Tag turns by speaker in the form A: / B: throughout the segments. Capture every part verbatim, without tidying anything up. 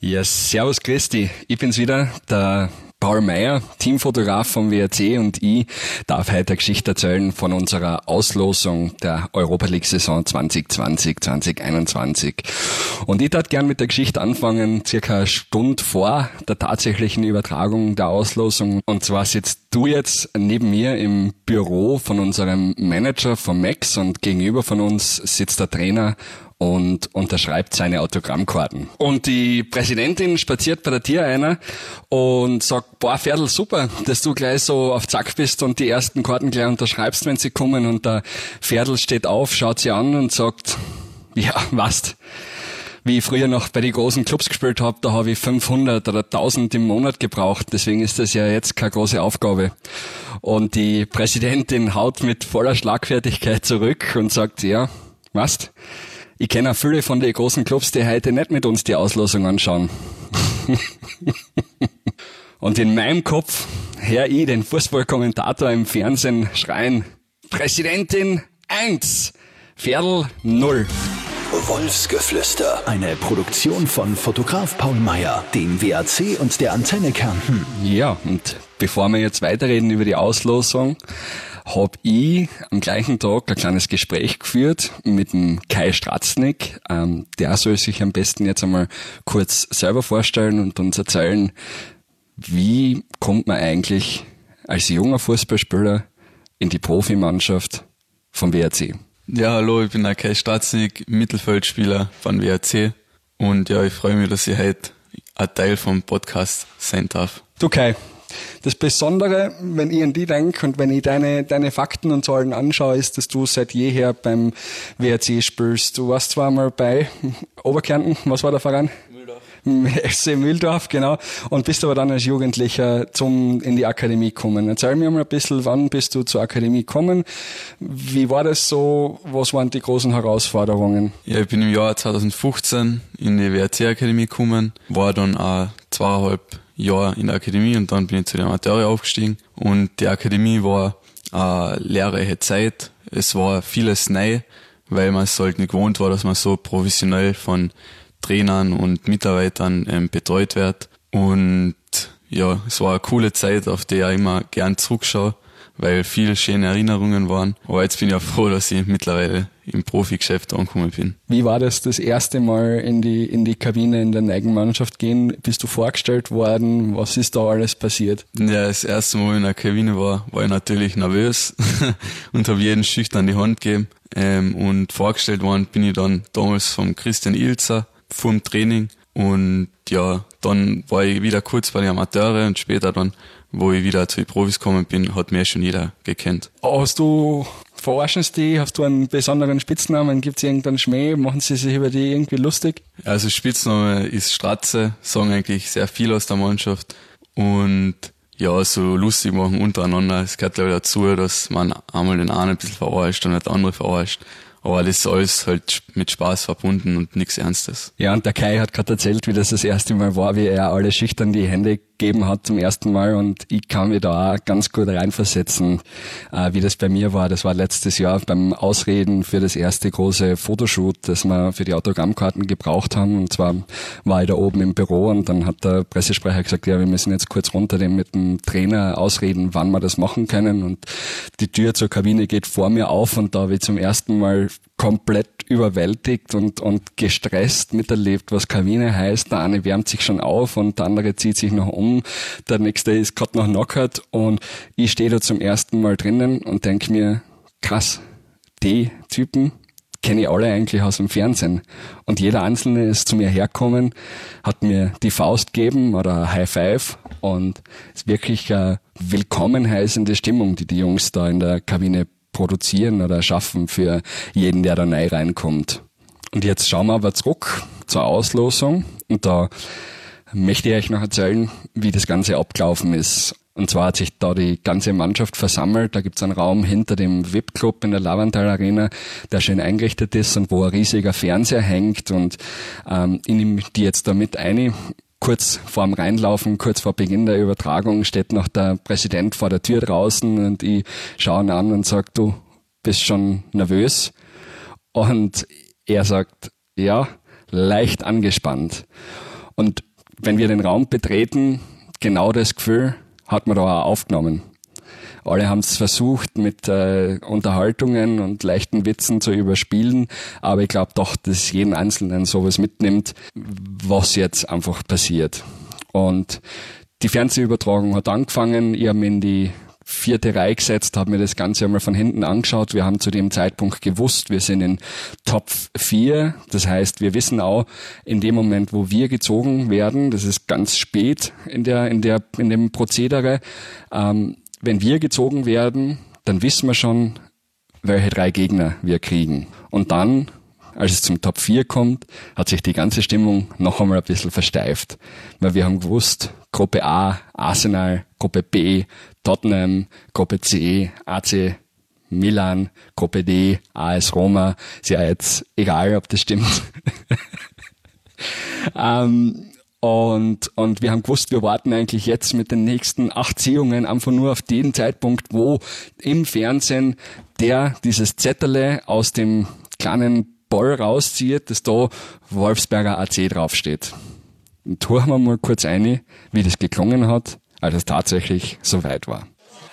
A: Ja, servus Christi. Ich bin's wieder, der Paul Meyer, Teamfotograf vom W R C, und ich darf heute eine Geschichte erzählen von unserer Auslosung der Europa League Saison zwanzig zwanzig zwanzig einundzwanzig. Und ich darf gern mit der Geschichte anfangen, circa eine Stunde vor der tatsächlichen Übertragung der Auslosung. Und zwar sitzt du jetzt neben mir im Büro von unserem Manager, von Max, und gegenüber von uns sitzt der Trainer und unterschreibt seine Autogrammkarten. Und die Präsidentin spaziert bei der Tür einer und sagt, boah, Ferdl, super, dass du gleich so auf Zack bist und die ersten Karten gleich unterschreibst, wenn sie kommen. Und der Ferdl steht auf, schaut sie an und sagt, ja, weißt, wie ich früher noch bei den großen Clubs gespielt habe, da habe ich fünfhundert oder tausend im Monat gebraucht. Deswegen ist das ja jetzt keine große Aufgabe. Und die Präsidentin haut mit voller Schlagfertigkeit zurück und sagt, ja, weißt, ich kenne auch viele von den großen Clubs, die heute nicht mit uns die Auslosung anschauen. Und in meinem Kopf höre ich den Fußballkommentator im Fernsehen schreien, Präsidentin eins, Ferdl null.
B: Wolfsgeflüster. Eine Produktion von Fotograf Paul Meyer, dem W R C und der Antenne Kärnten.
A: Ja, und bevor wir jetzt weiterreden über die Auslosung, habe ich am gleichen Tag ein kleines Gespräch geführt mit dem Kai Stratznik. Ähm, der soll sich am besten jetzt einmal kurz selber vorstellen und uns erzählen, wie kommt man eigentlich als junger Fußballspieler in die Profimannschaft vom W R C?
C: Ja, hallo, ich bin der Kai Stratznik, Mittelfeldspieler von W R C, und ja, ich freue mich, dass ich heute ein Teil vom Podcast sein darf.
A: Du Kai, das Besondere, wenn ich an die denke und wenn ich deine, deine Fakten und Zahlen anschaue, ist, dass du seit jeher beim W R C spielst. Du warst zwar mal bei Oberkärnten, was war der Verein? Mühldorf. F C Mühldorf, genau. Und bist aber dann als Jugendlicher zum, in die Akademie gekommen. Erzähl mir mal ein bisschen, wann bist du zur Akademie gekommen? Wie war das so? Was waren die großen Herausforderungen?
C: Ja, ich bin im Jahr zwanzig fünfzehn in die W R C-Akademie gekommen, war dann auch zweieinhalb Jahr in der Akademie und dann bin ich zu den Amateuren aufgestiegen, und die Akademie war eine lehrreiche Zeit. Es war vieles neu, weil man es halt nicht gewohnt war, dass man so professionell von Trainern und Mitarbeitern ähm, betreut wird, und ja, es war eine coole Zeit, auf die ich auch immer gern zurückschaue, weil viele schöne Erinnerungen waren. Aber jetzt bin ich auch froh, dass ich mittlerweile im Profigeschäft angekommen bin.
A: Wie war das das erste Mal in die in die Kabine in der Eigenmannschaft gehen? Bist du vorgestellt worden? Was ist da alles passiert?
C: Ja, das erste Mal in der Kabine war, war ich natürlich nervös und habe jeden schüchtern die Hand gegeben. Ähm, und vorgestellt worden bin ich dann damals vom Christian Ilzer vorm Training. Und ja, dann war ich wieder kurz bei den Amateuren, und später dann, wo ich wieder zu den Profis gekommen bin, hat mir schon jeder gekannt.
A: Hast du, verarschen sie die? Hast du einen besonderen Spitznamen? Gibt es irgendeinen Schmäh? Machen sie sich über die irgendwie lustig?
C: Also Spitzname ist Stratze, sagen eigentlich sehr viel aus der Mannschaft. Und ja, so lustig machen untereinander. Es gehört glaube ich dazu, dass man einmal den einen ein bisschen verarscht und den anderen verarscht. Aber das ist alles halt mit Spaß verbunden und nichts Ernstes.
A: Ja, und der Kai hat gerade erzählt, wie das das erste Mal war, wie er alle schüchtern die Hände gegeben hat zum ersten Mal, und ich kann mich da auch ganz gut reinversetzen, äh, wie das bei mir war. Das war letztes Jahr beim Ausreden für das erste große Fotoshoot, das wir für die Autogrammkarten gebraucht haben. Und zwar war ich da oben im Büro, und dann hat der Pressesprecher gesagt, ja, wir müssen jetzt kurz runter dem mit dem Trainer ausreden, wann wir das machen können. Und die Tür zur Kabine geht vor mir auf, und da habe ich zum ersten Mal komplett überwältigt und, und gestresst miterlebt, was Kabine heißt. Der eine wärmt sich schon auf und der andere zieht sich noch um. Der nächste ist gerade noch knockert, und ich stehe da zum ersten Mal drinnen und denke mir, krass, die Typen kenne ich alle eigentlich aus dem Fernsehen. Und jeder Einzelne ist zu mir hergekommen, hat mir die Faust gegeben oder ein High Five, und es ist wirklich eine willkommen heißende Stimmung, die die Jungs da in der Kabine produzieren oder schaffen für jeden, der da neu reinkommt. Und jetzt schauen wir aber zurück zur Auslosung, und da möchte ich euch noch erzählen, wie das Ganze abgelaufen ist. Und zwar hat sich da die ganze Mannschaft versammelt. Da gibt's einen Raum hinter dem V I P-Club in der Lavantal Arena, der schön eingerichtet ist und wo ein riesiger Fernseher hängt. Und ähm, ich nehme die jetzt da mit ein. Kurz vorm Reinlaufen, kurz vor Beginn der Übertragung steht noch der Präsident vor der Tür draußen, und ich schaue ihn an und sage, du bist schon nervös? Und er sagt, ja, leicht angespannt. Und wenn wir den Raum betreten, genau das Gefühl hat man da auch aufgenommen. Alle haben es versucht, mit äh, Unterhaltungen und leichten Witzen zu überspielen, aber ich glaube doch, dass jeden Einzelnen sowas mitnimmt, was jetzt einfach passiert. Und die Fernsehübertragung hat angefangen, ich habe mich in die vierte Reihe gesetzt, habe mir das Ganze einmal von hinten angeschaut. Wir haben zu dem Zeitpunkt gewusst, wir sind in Top vier. Das heißt, wir wissen auch in dem Moment, wo wir gezogen werden, das ist ganz spät in der in der in dem Prozedere. Ähm, wenn wir gezogen werden, dann wissen wir schon, welche drei Gegner wir kriegen. Und dann, als es zum Top vier kommt, hat sich die ganze Stimmung noch einmal ein bisschen versteift. Weil wir haben gewusst, Gruppe A, Arsenal, Gruppe B, Tottenham, Gruppe C, A C Milan, Gruppe D, A S Roma. Ist ja jetzt egal, ob das stimmt. ähm, und, und wir haben gewusst, wir warten eigentlich jetzt mit den nächsten acht Ziehungen einfach nur auf den Zeitpunkt, wo im Fernsehen der dieses Zetterle aus dem kleinen Ball rauszieht, dass da Wolfsberger A C draufsteht. Und tun wir mal kurz ein, wie das geklungen hat, als es tatsächlich soweit war.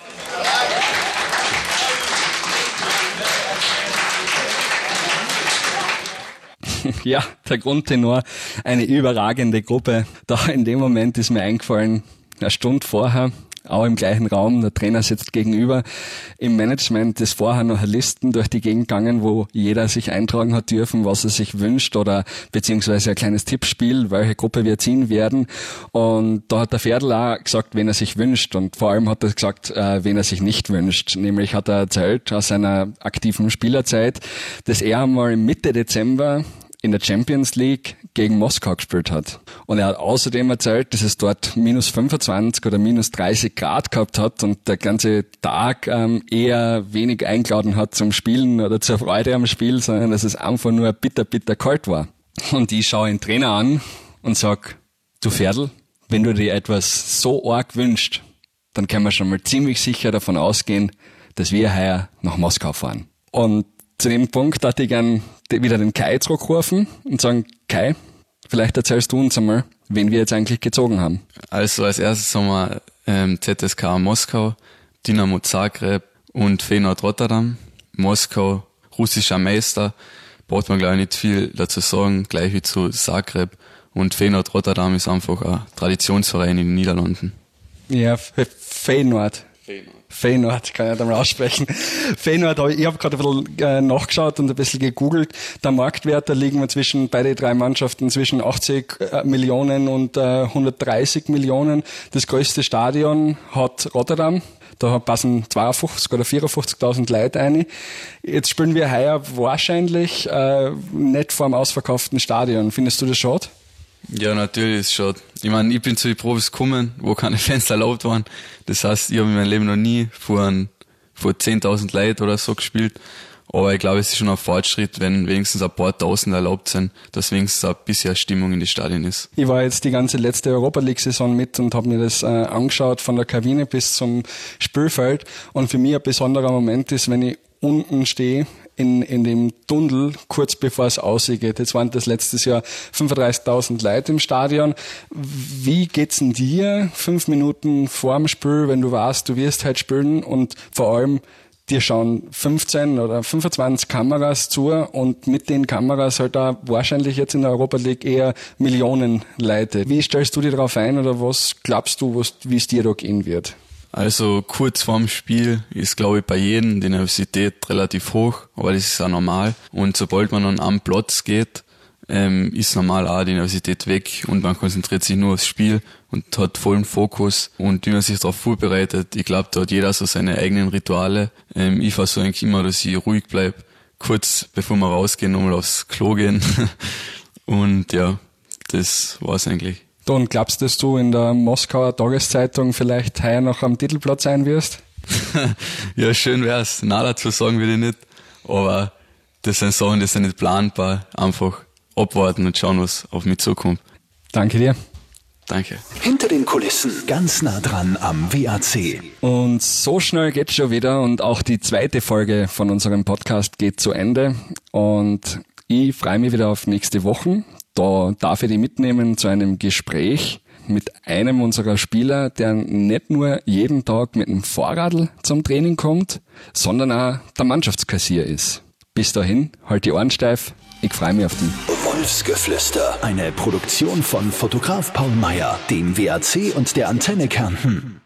A: Ja, der Grundtenor, eine überragende Gruppe. Da in dem Moment ist mir eingefallen, eine Stunde vorher, auch im gleichen Raum, der Trainer sitzt gegenüber, im Management ist vorher noch Listen durch die Gegend gegangen, wo jeder sich eintragen hat dürfen, was er sich wünscht oder beziehungsweise ein kleines Tippspiel, welche Gruppe wir ziehen werden. Und da hat der Ferdl auch gesagt, wen er sich wünscht, und vor allem hat er gesagt, äh, wen er sich nicht wünscht. Nämlich hat er erzählt aus seiner aktiven Spielerzeit, dass er einmal Mitte Dezember in der Champions League gegen Moskau gespielt hat. Und er hat außerdem erzählt, dass es dort minus fünfundzwanzig oder minus dreißig Grad gehabt hat und der ganze Tag ähm, eher wenig eingeladen hat zum Spielen oder zur Freude am Spiel, sondern dass es einfach nur bitter, bitter kalt war. Und ich schaue den Trainer an und sag, du Ferdl, wenn du dir etwas so arg wünschst, dann können wir schon mal ziemlich sicher davon ausgehen, dass wir heuer nach Moskau fahren. Und zu dem Punkt hatte ich gern wieder den Kai zurückrufen und sagen, Kai, vielleicht erzählst du uns einmal, wen wir jetzt eigentlich gezogen haben.
C: Also als erstes haben wir ähm, Z S K Moskau, Dynamo Zagreb und Feyenoord Rotterdam. Moskau, russischer Meister, braucht man glaube ich nicht viel dazu sagen, gleich wie zu Zagreb. Und Feyenoord Rotterdam ist einfach ein Traditionsverein in den Niederlanden.
A: Ja, Feyenoord. Feyenoord. Feyenoord, kann ich nicht einmal aussprechen. Feyenoord, ich habe gerade ein bisschen äh, nachgeschaut und ein bisschen gegoogelt. Der Marktwert, da liegen wir zwischen, beide drei Mannschaften zwischen achtzig Millionen und äh, hundertdreißig Millionen. Das größte Stadion hat Rotterdam. Da passen zweiundfünfzig oder vierundfünfzigtausend Leute rein. Jetzt spielen wir heuer wahrscheinlich äh, nicht vor einem ausverkauften Stadion. Findest du das schade?
C: Ja, natürlich ist es schade. Ich meine, ich bin zu den Profis gekommen, wo keine Fans erlaubt waren. Das heißt, ich habe in meinem Leben noch nie vor, ein, vor zehntausend Leuten oder so gespielt. Aber ich glaube, es ist schon ein Fortschritt, wenn wenigstens ein paar Tausend erlaubt sind, dass wenigstens ein bisschen Stimmung in die Stadien ist.
A: Ich war jetzt die ganze letzte Europa-League-Saison mit und habe mir das äh, angeschaut, von der Kabine bis zum Spielfeld. Und für mich ein besonderer Moment ist, wenn ich unten stehe, in, in dem Tunnel, kurz bevor es ausgeht. Jetzt waren das letztes Jahr fünfunddreißigtausend Leute im Stadion. Wie geht's denn dir fünf Minuten vor dem Spiel, wenn du weißt, du wirst halt spielen, und vor allem dir schauen fünfzehn oder fünfundzwanzig Kameras zu und mit den Kameras halt da wahrscheinlich jetzt in der Europa League eher Millionen Leute. Wie stellst du dich darauf ein oder was glaubst du, wie es dir da gehen wird?
C: Also kurz vorm Spiel ist, glaube ich, bei jedem die Nervosität relativ hoch, aber das ist auch normal. Und sobald man dann am Platz geht, ähm, ist normal auch die Nervosität weg und man konzentriert sich nur aufs Spiel und hat vollen Fokus. Und wie man sich darauf vorbereitet, ich glaube, da hat jeder so seine eigenen Rituale. Ähm, ich versuche eigentlich immer, dass ich ruhig bleibe, kurz bevor wir rausgehen, nochmal aufs Klo gehen. Und ja, das war's eigentlich.
A: Und glaubst du, dass du in der Moskauer Tageszeitung vielleicht heuer noch am Titelblatt sein wirst?
C: Ja, schön wär's. Nein, dazu sagen würde ich nicht. Aber das sind Sachen, die sind nicht planbar. Einfach abwarten und schauen, was auf mich zukommt.
A: Danke dir.
C: Danke.
B: Hinter den Kulissen, ganz nah dran am W A C.
A: Und so schnell geht's schon wieder und auch die zweite Folge von unserem Podcast geht zu Ende. Und ich freue mich wieder auf nächste Woche. Da darf ich dich mitnehmen zu einem Gespräch mit einem unserer Spieler, der nicht nur jeden Tag mit dem Fahrradl zum Training kommt, sondern auch der Mannschaftskassier ist. Bis dahin, halt die Ohren steif, ich freue mich auf den.
B: Wolfsgeflüster, eine Produktion von Fotograf Paul Meyer, dem W A C und der Antenne Kärnten.